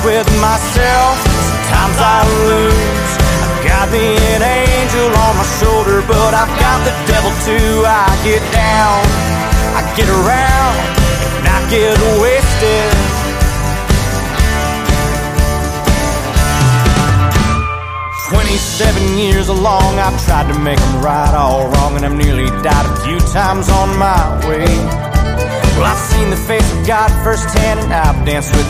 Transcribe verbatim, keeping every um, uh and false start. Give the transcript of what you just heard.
with myself. Sometimes I lose. I've got me an angel on my shoulder, but I've got the devil too. I get down, I get around, and I get wasted. Twenty-seven years along, I've tried to make them right all wrong, and I've nearly died a few times on my way. Well, I've seen the face of God firsthand, and I've danced with